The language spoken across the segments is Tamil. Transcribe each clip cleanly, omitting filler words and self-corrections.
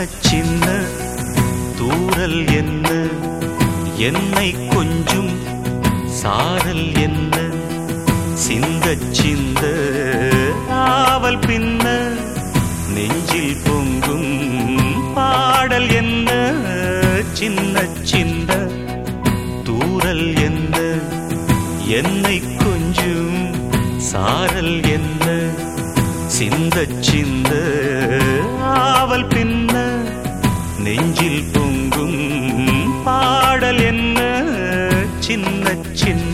சின்ன தூறல் என்ன, என்னை கொஞ்சும் சாரல் என்ன, சிந்த சிந்த ஆவல் பின்ன நெஞ்சில் பொங்கும் பாடல் என்ன, சின்ன சின்ன தூறல் என்ன, என்னை கொஞ்சும் சாரல் என்ன, சிந்த சிந்த ஆவல் பின்ன நெஞ்சில் பொங்கும் பாடல் என்ன, சின்ன சின்ன.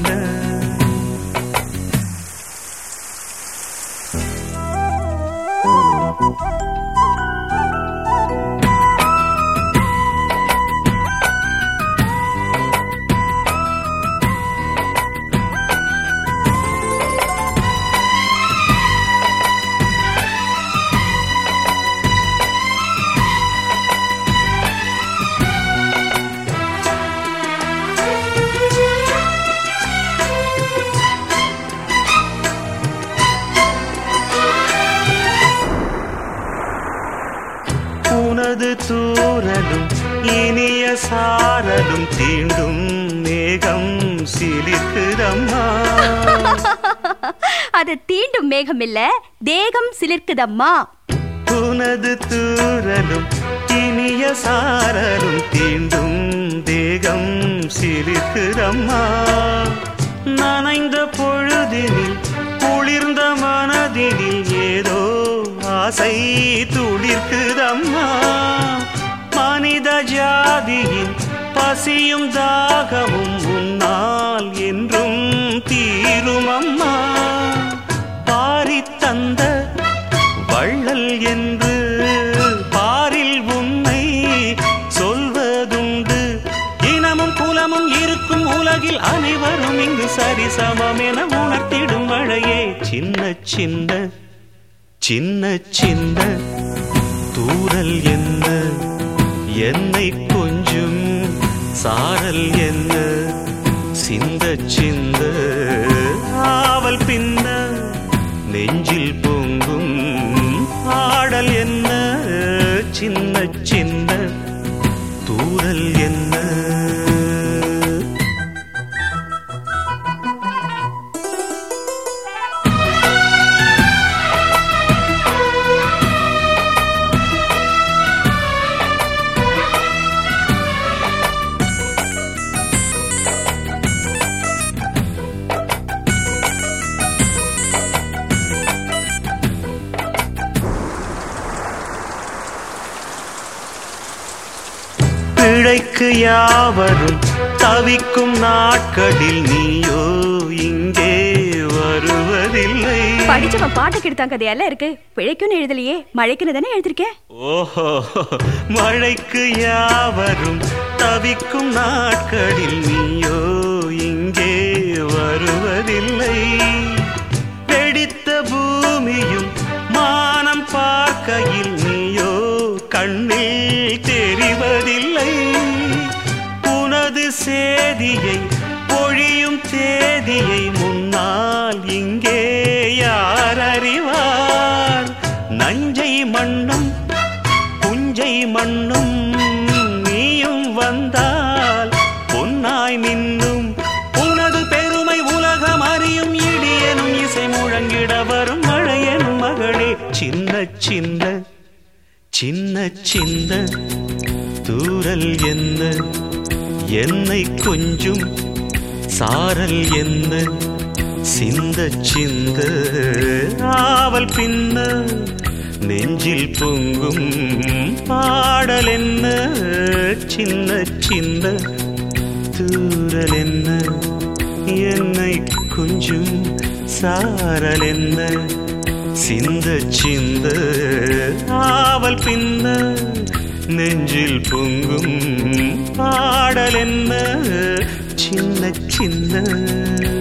உனது தூறலும் இனிய சாரலும் தீண்டும் மேகம் சிலிர்க்குதம்மா. அது தீண்டும் மேகம் இல்ல, தேகம் சிலிர்க்குதம்மா. உனது தூறலும் இனிய சாரலும் தீண்டும் தேகம் சிலிர்க்குதம்மா. நனைந்த பொழுதினில் குளிர்ந்த மனதினில் ஏதோ ஆசை துளிர்க்குதம்மா. மனித ஜாதியின் பசியும் தாகமும் உன்னால் என்றும் தீருமம்மா. பாரி தந்த வள்ளல் என்று பாரில் உன்னை சொல்வதுண்டு. இனமும் குலமும் இருக்கும் உலகில் அனைவரும் இங்கு சரிசமம் என உணர்த்திடும் மழையே, சின்ன சின்ன சின்ன சின்ன தூறல் என்ன, என்னை கொஞ்சும் சாரல் என்ன, சிந்த சிந்த ஆவல் பின்ன நெஞ்சில் பொங்கும் பாடல் என்ன, சின்ன சின்ன தூறல் என்ன. பிழைக்கு யாவரும் தவிக்கும் நாட்களில் நீயோ இங்கே வருவதில்லை. படிச்சவன் பாட்டு கெடுத்தான் கதையெல்லாம் இருக்கு, பிழைக்குன்னு எழுதலையே, மழைக்குன்னு தானே எழுதிருக்கேன். ஓஹோ, மழைக்கு யாவரும் தவிக்கும் நாட்களில் நீயோ இங்கே வருவதில்லை. வெடித்த பூமியும் மானம் பார்க்கையில் நீயோ கண்ணில் தெரிவதில்லை. உனது சேதியை பொழியும் தேதியை முன்னால் இங்கே யார் அறிவார். நஞ்சை மண்ணும் புஞ்சை மண்ணும் நீயும் வந்தால் பொன்னாய் மின்னும். உனது பெருமை உலகம் அறியும், இடியனும் இசை முழங்கிட வரும் மழையனும் மகளே, சின்ன சின்ன சின்ன சின்ன தூறல் என்ன, என்னை கொஞ்சும் சாரல் என்ன, சிந்த சிந்த ஆவல் பின்ன நெஞ்சில் பொங்கும் பாடல் என்ன, சின்ன சின்ன தூறல் என்ன, என்னை கொஞ்சும் சாரல் என்ன, சிந்த சிந்த ஆவல் பின்ன நெஞ்சில் பொங்கும் பாடல் என்ன, சின்ன சின்ன